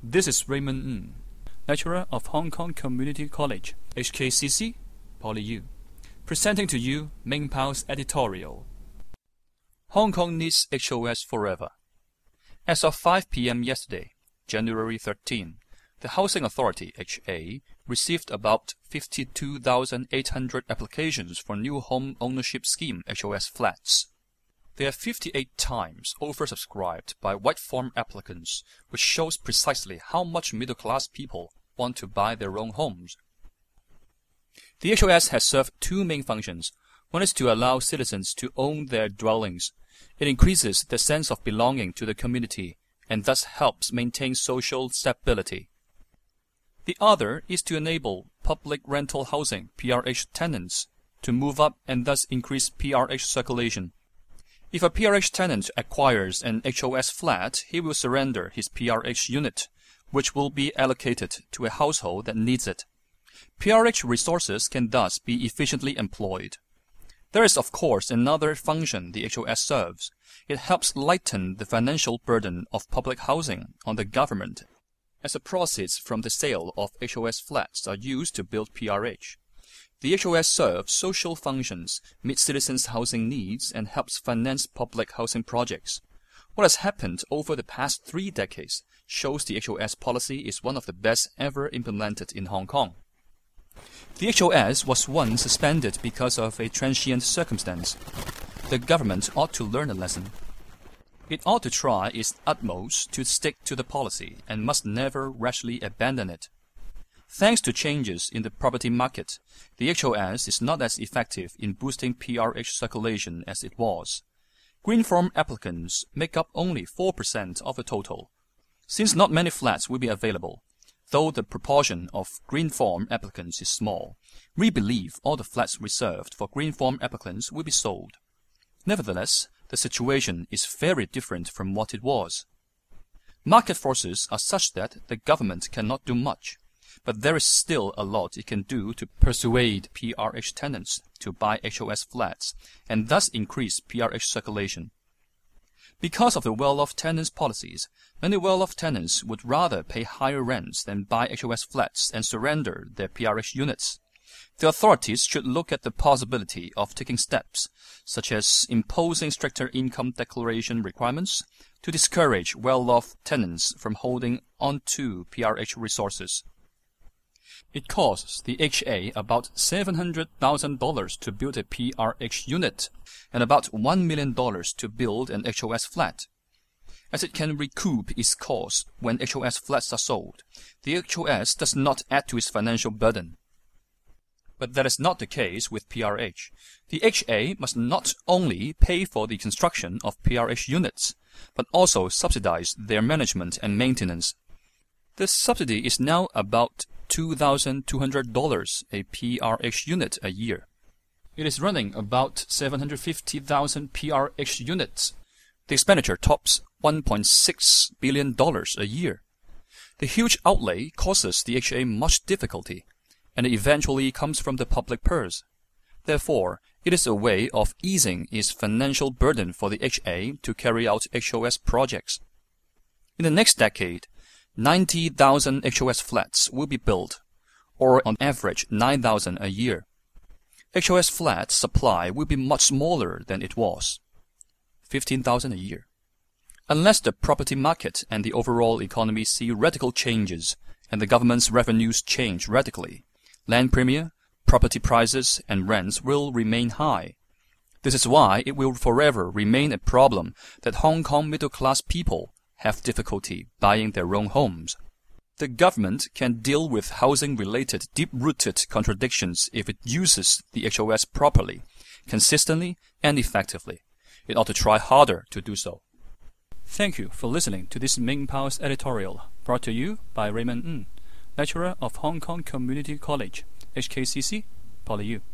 This is Raymond Ng, lecturer of Hong Kong Community College, HKCC, PolyU, presenting to you Ming Pao's editorial. Hong Kong needs HOS forever. As of 5 p.m. yesterday, January 13, the Housing Authority, HA, received about 52,800 applications for new home ownership scheme HOS flats. They are 58 times oversubscribed by white form applicants, which shows precisely how much middle-class people want to buy their own homes. The HOS has served two main functions. One is to allow citizens to own their dwellings. It increases the sense of belonging to the community and thus helps maintain social stability. The other is to enable public rental housing (PRH) tenants to move up and thus increase PRH circulation. If a PRH tenant acquires an HOS flat, he will surrender his PRH unit, which will be allocated to a household that needs it. PRH resources can thus be efficiently employed. There is, of course, another function the HOS serves. It helps lighten the financial burden of public housing on the government, as the proceeds from the sale of HOS flats are used to build PRH. The HOS serves social functions, meets citizens' housing needs, and helps finance public housing projects. What has happened over the past 3 decades shows the HOS policy is one of the best ever implemented in Hong Kong. The HOS was once suspended because of a transient circumstance. The government ought to learn a lesson. It ought to try its utmost to stick to the policy and must never rashly abandon it. Thanks to changes in the property market, the HOS is not as effective in boosting PRH circulation as it was. Green form applicants make up only 4% of the total. Since not many flats will be available, though the proportion of green form applicants is small, we believe all the flats reserved for green form applicants will be sold. Nevertheless, the situation is very different from what it was. Market forces are such that the government cannot do much, but there is still a lot it can do to persuade PRH tenants to buy HOS flats and thus increase PRH circulation. Because of the well-off tenants' policies, many well-off tenants would rather pay higher rents than buy HOS flats and surrender their PRH units. The authorities should look at the possibility of taking steps, such as imposing stricter income declaration requirements, to discourage well-off tenants from holding onto PRH resources. It costs the HA about $700,000 to build a PRH unit and about $1 million to build an HOS flat. As it can recoup its costs when HOS flats are sold, the HOS does not add to its financial burden. But that is not the case with PRH. The HA must not only pay for the construction of PRH units, but also subsidize their management and maintenance. The subsidy is now about $2,200 a PRH unit a year. It is running about 750,000 PRH units. The expenditure tops $1.6 billion a year. The huge outlay causes the HA much difficulty, and it eventually comes from the public purse. Therefore, it is a way of easing its financial burden for the HA to carry out HOS projects. In the next decade, 90,000 HOS flats will be built, or on average 9,000 a year. HOS flat supply will be much smaller than it was, 15,000 a year. Unless the property market and the overall economy see radical changes and the government's revenues change radically, land premium, property prices, and rents will remain high. This is why it will forever remain a problem that Hong Kong middle-class people have difficulty buying their own homes. The government can deal with housing-related deep-rooted contradictions if it uses the HOS properly, consistently, and effectively. It ought to try harder to do so. Thank you for listening to this Ming Pao's editorial, brought to you by Raymond Ng, lecturer of Hong Kong Community College, HKCC, PolyU.